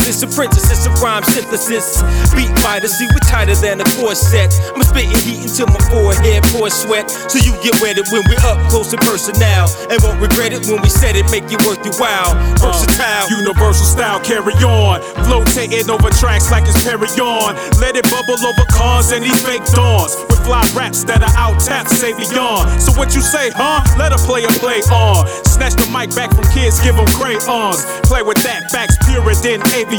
It's a princess, it's a rhyme synthesis. Beat fighter, see we're tighter than a corset. I'm spitting heat until my forehead pours sweat. So you get wetted when we're up close and personal, and won't regret it when we said it, make it worth your while. Versatile, universal style, carry on. Flotating over tracks like it's Perry on. Let it bubble over cars and these fake dawns. With fly raps that are out tapped, say beyond. So what you say, huh? Let a player play on. Snatch the mic back from kids, give them crayons. Play with that, facts purer than avion.